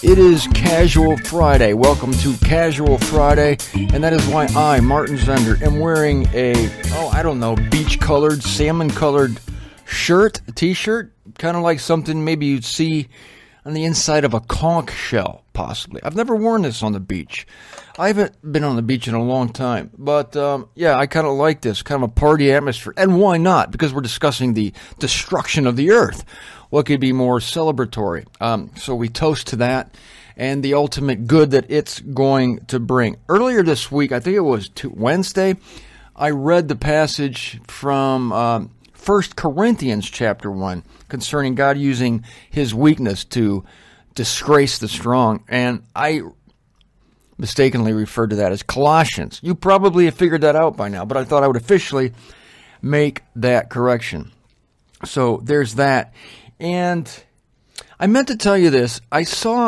It is Casual Friday. Welcome to Casual Friday, and that is why I, Martin Zender, am wearing a, beach-colored, salmon-colored shirt, a t-shirt, kind of like something maybe you'd see on the inside of a conch shell, possibly. I've never worn this on the beach. I haven't been on the beach in a long time, but I kind of like this, kind of a party atmosphere. And why not? Because we're discussing the destruction of the earth. What could be more celebratory? So we toast to that and the ultimate good that it's going to bring. Earlier this week, I think it was Wednesday, I read the passage from 1 Corinthians chapter 1 concerning God using his weakness to disgrace the strong. And I mistakenly referred to that as Colossians. You probably have figured that out by now, but I thought I would officially make that correction. So there's that. And I meant to tell you this. I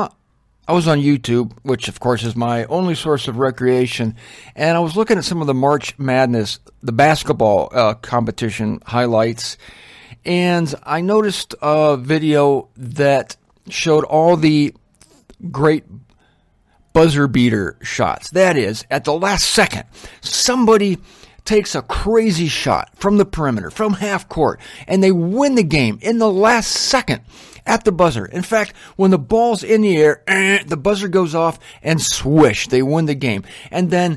was on YouTube, which of course is my only source of recreation, and I was looking at some of the March Madness, the basketball competition highlights, and I noticed a video that showed all the great buzzer beater shots. That is, at the last second, somebody takes a crazy shot from the perimeter, from half court, and they win the game in the last second at the buzzer. In fact, when the ball's in the air, the buzzer goes off and swish, they win the game. And then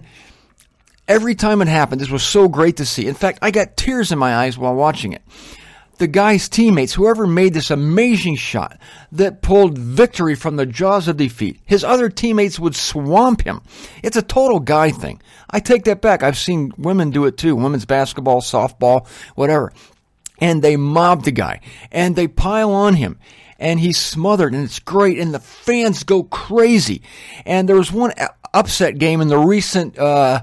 every time it happened, this was so great to see. In fact, I got tears in my eyes while watching it. The guy's teammates, whoever made this amazing shot that pulled victory from the jaws of defeat, his other teammates would swamp him. It's a total guy thing. I take that back. I've seen women do it too. Women's basketball, softball, whatever. And they mob the guy. And they pile on him. And he's smothered. And it's great. And the fans go crazy. And there was one upset game in the recent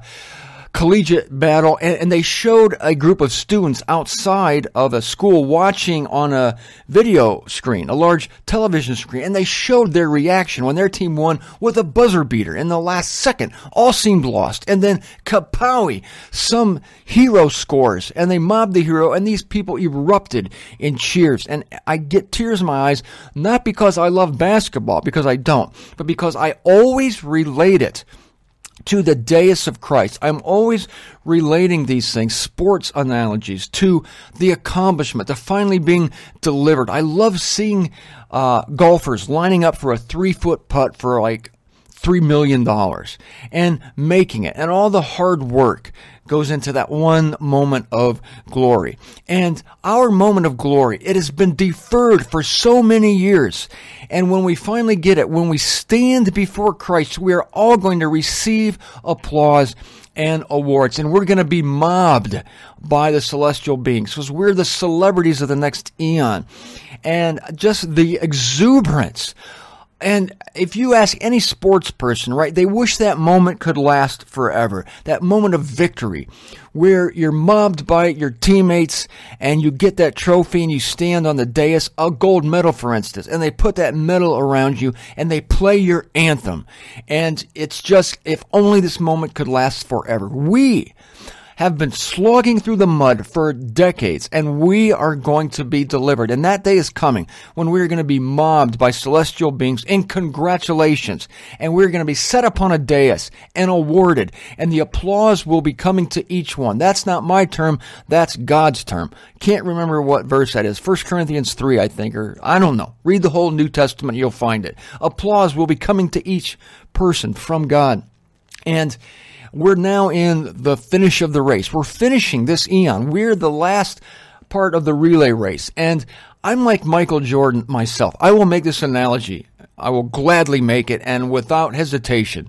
collegiate battle, and they showed a group of students outside of a school watching on a video screen, a large television screen, and they showed their reaction when their team won with a buzzer beater in the last second. All seemed lost, and then kapowie, some hero scores, and they mobbed the hero, and these people erupted in cheers, and I get tears in my eyes, not because I love basketball, because I don't, but because I always relate it to the deus of Christ. I'm always relating these things, sports analogies, to the accomplishment, to finally being delivered. I love seeing golfers lining up for a 3-foot putt for like $3 million and making it. And all the hard work goes into that one moment of glory. And our moment of glory, it has been deferred for so many years. And when we finally get it, when we stand before Christ, we are all going to receive applause and awards. And we're going to be mobbed by the celestial beings because we're the celebrities of the next eon. And just the exuberance. And if you ask any sports person, right, they wish that moment could last forever. That moment of victory where you're mobbed by your teammates and you get that trophy and you stand on the dais, a gold medal, for instance, and they put that medal around you and they play your anthem. And it's just, if only this moment could last forever. We have been slogging through the mud for decades, and we are going to be delivered. And that day is coming when we're going to be mobbed by celestial beings in congratulations. And we're going to be set upon a dais and awarded, and the applause will be coming to each one. That's not my term, that's God's term. Can't remember what verse that is. 1 Corinthians 3, I think, or I don't know. Read the whole New Testament, you'll find it. Applause will be coming to each person from God. And we're now in the finish of the race. We're finishing this eon. We're the last part of the relay race. And I'm like Michael Jordan myself. I will make this analogy. I will gladly make it, and without hesitation.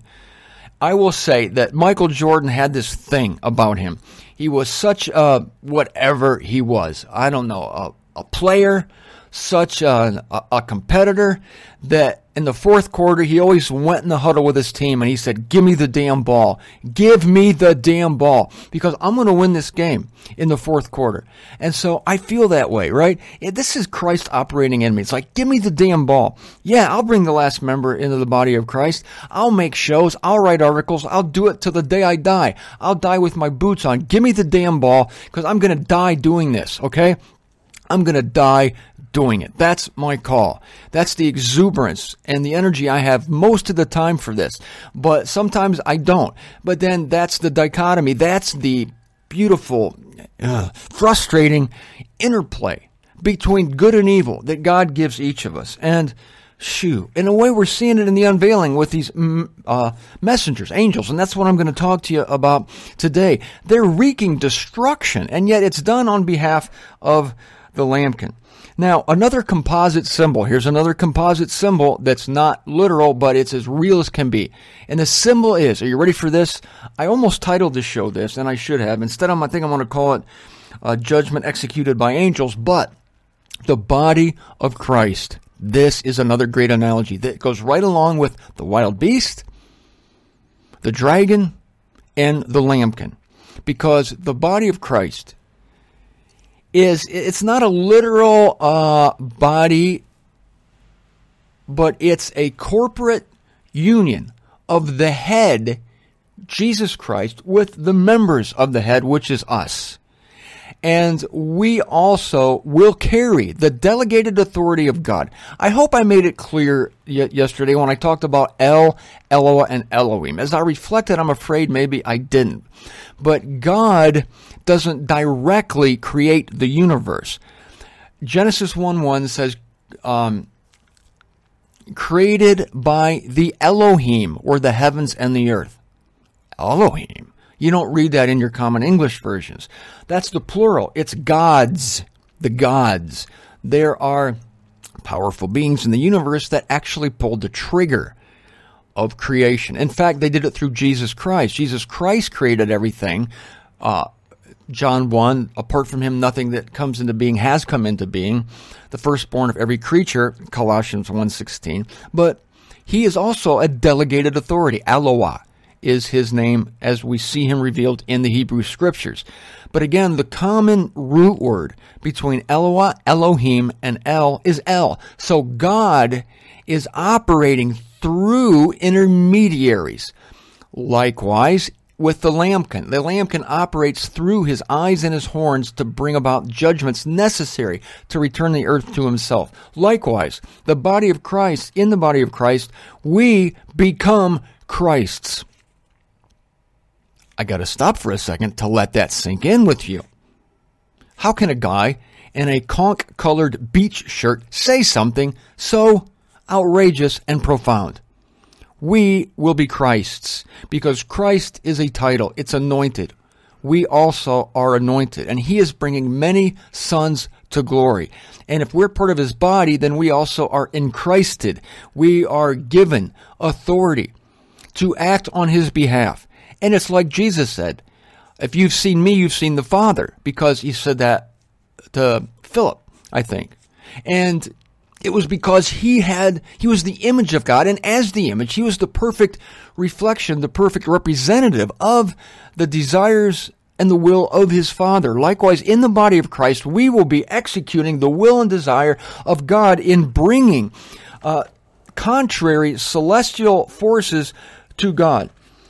I will say that Michael Jordan had this thing about him. He was such a, whatever he was, I don't know, a player, such a competitor, that in the fourth quarter, he always went in the huddle with his team and he said, give me the damn ball. Give me the damn ball, because I'm going to win this game in the fourth quarter. And so I feel that way, right? This is Christ operating in me. It's like, give me the damn ball. Yeah, I'll bring the last member into the body of Christ. I'll make shows. I'll write articles. I'll do it till the day I die. I'll die with my boots on. Give me the damn ball, because I'm going to die doing this, okay? I'm going to die doing it. That's my call. That's the exuberance and the energy I have most of the time for this. But sometimes I don't. But then that's the dichotomy. That's the beautiful, frustrating interplay between good and evil that God gives each of us. And in a way, we're seeing it in the unveiling with these messengers, angels, and that's what I'm going to talk to you about today. They're wreaking destruction, and yet it's done on behalf of the Lambkin. Now, another composite symbol. Here's another composite symbol that's not literal, but it's as real as can be. And the symbol is, are you ready for this? I almost titled this show this, and I should have. Instead, I think I'm going to call it Judgment Executed by Angels, but the body of Christ. This is another great analogy that goes right along with the wild beast, the dragon, and the lambkin. Because the body of Christ it's not a literal body, but it's a corporate union of the head, Jesus Christ, with the members of the head, which is us. And we also will carry the delegated authority of God. I hope I made it clear yesterday when I talked about El, Eloah, and Elohim. As I reflected, I'm afraid maybe I didn't. But God doesn't directly create the universe. Genesis 1:1 says, created by the Elohim, or the heavens and the earth. Elohim. You don't read that in your common English versions. That's the plural. It's gods, the gods. There are powerful beings in the universe that actually pulled the trigger of creation. In fact, they did it through Jesus Christ. Jesus Christ created everything. John 1, apart from him, nothing that comes into being has come into being. The firstborn of every creature, Colossians 1:16. But he is also a delegated authority, Eloah is his name as we see him revealed in the Hebrew Scriptures. But again, the common root word between Eloah, Elohim, and El is El. So God is operating through intermediaries. Likewise, with the lambkin. The lambkin operates through his eyes and his horns to bring about judgments necessary to return the earth to himself. Likewise, the body of Christ, in the body of Christ, we become Christ's. I got to stop for a second to let that sink in with you. How can a guy in a conch-colored beach shirt say something so outrageous and profound? We will be Christ's, because Christ is a title. It's anointed. We also are anointed, and he is bringing many sons to glory. And if we're part of his body, then we also are enchristed. We are given authority to act on his behalf. And it's like Jesus said, if you've seen me, you've seen the Father, because he said that to Philip, I think. And it was because he was the image of God, and as the image, he was the perfect reflection, the perfect representative of the desires and the will of his Father. Likewise, in the body of Christ, we will be executing the will and desire of God in bringing contrary celestial forces to God.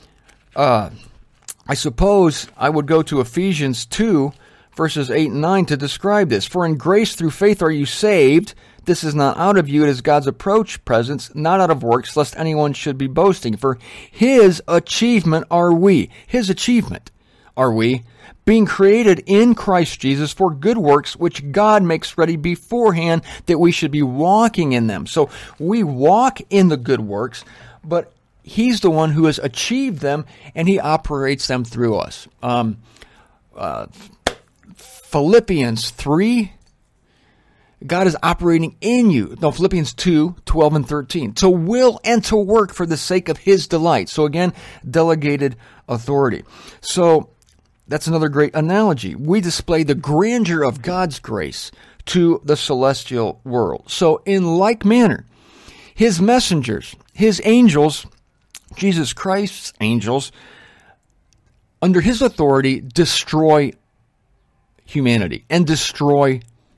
I suppose I would go to Ephesians 2, verses 8 and 9 to describe this. For in grace through faith are you saved. This is not out of you, it is God's approach presence, not out of works, lest anyone should be boasting. For his achievement are we. His achievement are we, being created in Christ Jesus for good works, which God makes ready beforehand that we should be walking in them. So we walk in the good works, but he's the one who has achieved them, and he operates them through us. Philippians 3, God is operating in you. No, Philippians 2, 12 and 13. To will and to work for the sake of his delight. So again, delegated authority. So that's another great analogy. We display the grandeur of God's grace to the celestial world. So in like manner, his messengers, his angels, Jesus Christ's angels, under his authority, destroy humanity and destroy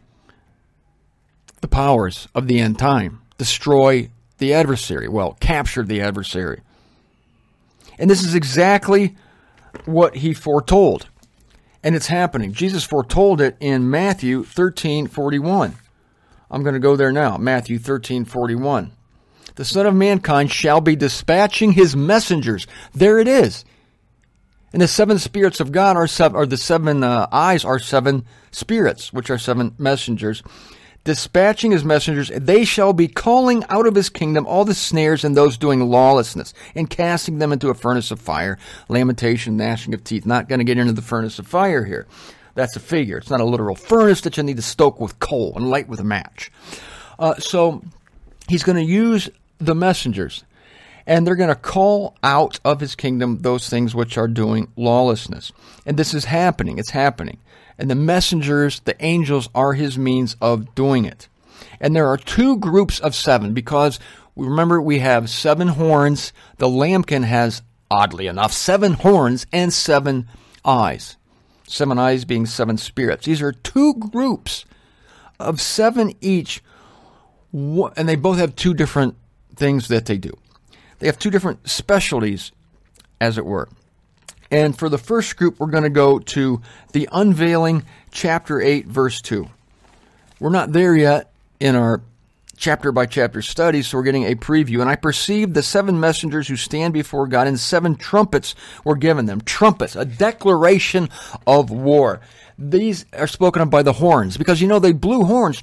the powers of the end time, destroy the adversary, capture the adversary. And this is exactly what he foretold. And it's happening. Jesus foretold it in Matthew 13:41. I'm going to go there now. Matthew 13:41. The Son of Mankind shall be dispatching his messengers. There it is. And the seven spirits of God are the seven eyes are seven spirits, which are seven messengers. Dispatching his messengers, they shall be calling out of his kingdom all the snares and those doing lawlessness, and casting them into a furnace of fire. Lamentation, gnashing of teeth. Not going to get into the furnace of fire here. That's a figure. It's not a literal furnace that you need to stoke with coal and light with a match. So he's going to use the messengers, and they're going to call out of his kingdom those things which are doing lawlessness. And this is happening. It's happening. And the messengers, the angels, are his means of doing it. And there are two groups of seven, because remember we have seven horns. The lambkin has, oddly enough, seven horns and seven eyes. 7 eyes being seven spirits. These are two groups of seven each, and they both have two different things that they do. They have two different specialties, as it were. And for the first group, we're going to go to the unveiling, chapter 8, verse 2. We're not there yet in our chapter-by-chapter study, so we're getting a preview. And I perceived the seven messengers who stand before God, and 7 trumpets were given them. Trumpets, a declaration of war. These are spoken of by the horns, because, they blew horns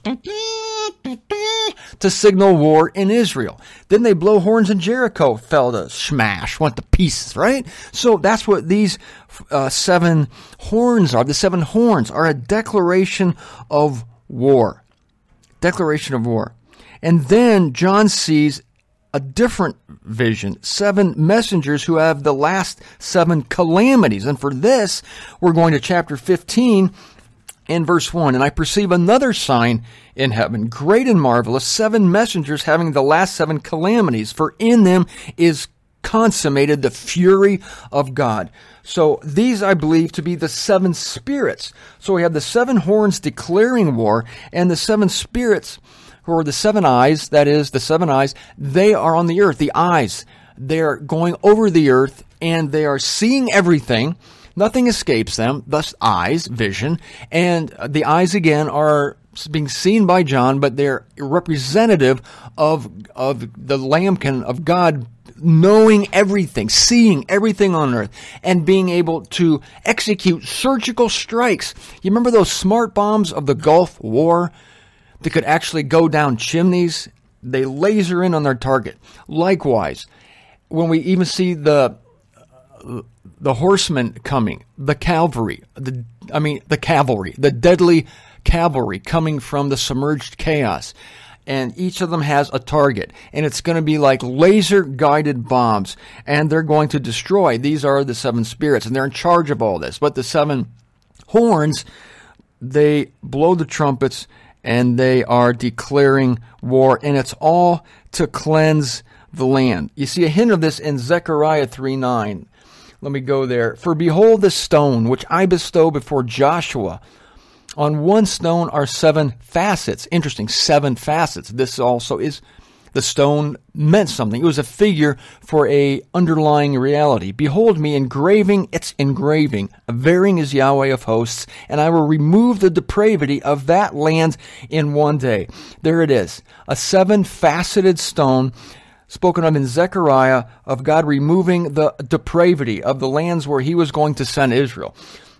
to signal war in Israel. Then they blow horns in Jericho, fell to smash, went to pieces, right? So that's what these 7 horns are. The 7 horns are a declaration of war. Declaration of war. And then John sees a different vision. 7 messengers who have the last 7 calamities. And for this, we're going to chapter 15 and verse 1. And I perceive another sign in heaven, great and marvelous, 7 messengers having the last 7 calamities. For in them is consummated the fury of God. So these I believe to be the 7 spirits. So we have the 7 horns declaring war, and the 7 spirits, who are the 7 eyes, that is, the 7 eyes, they are on the earth. The eyes, they're going over the earth, and they are seeing everything. Nothing escapes them, thus eyes, vision. And the eyes, again, are being seen by John, but they're representative of the lambkin of God, knowing everything, seeing everything on earth, and being able to execute surgical strikes. You remember those smart bombs of the Gulf War that could actually go down chimneys? They laser in on their target. Likewise, when we even see the horsemen coming, the cavalry, the deadly cavalry coming from the submerged chaos. And each of them has a target. And it's going to be like laser-guided bombs. And they're going to destroy. These are the 7 spirits. And they're in charge of all this. But the 7 horns, they blow the trumpets, and they are declaring war. And it's all to cleanse the land. You see a hint of this in Zechariah 3:9. Let me go there. For behold the stone which I bestow before Joshua. On one stone are 7 facets. Interesting, 7 facets. This also is, the stone meant something. It was a figure for a underlying reality. Behold me engraving its engraving. Varying is Yahweh of hosts, and I will remove the depravity of that land in one day. There it is. A 7-faceted stone spoken of in Zechariah, of God removing the depravity of the lands where he was going to send Israel.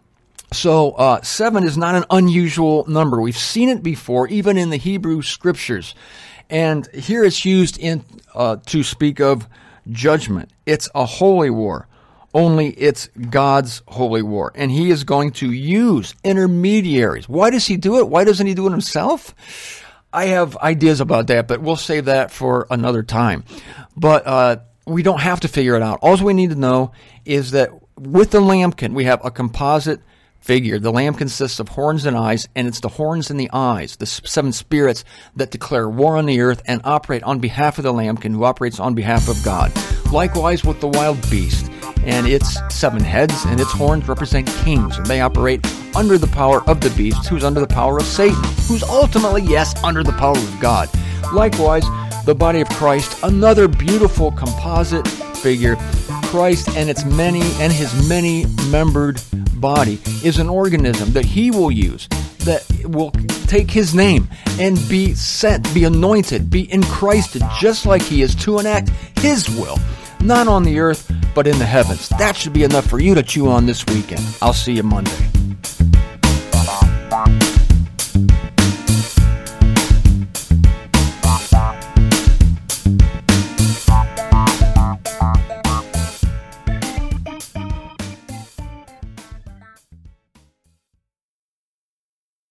So 7 is not an unusual number. We've seen it before, even in the Hebrew scriptures. And here it's used to speak of judgment. It's a holy war. Only it's God's holy war. And he is going to use intermediaries. Why does he do it? Why doesn't he do it himself? I have ideas about that, but we'll save that for another time. But we don't have to figure it out. All we need to know is that with the lambkin, we have a composite figure. The lamb consists of horns and eyes, and it's the horns and the eyes, the 7 spirits that declare war on the earth and operate on behalf of the lambkin, who operates on behalf of God. Likewise with the wild beast, and its 7 heads and its horns represent kings, and they operate under the power of the beast, who's under the power of Satan, who's ultimately, yes, under the power of God. Likewise, the body of Christ, another beautiful composite figure. Christ and his many-membered body is an organism that he will use, that will take his name and be sent, be anointed, be in Christ just like he is to enact his will, not on the earth, but in the heavens. That should be enough for you to chew on this weekend. I'll see you Monday.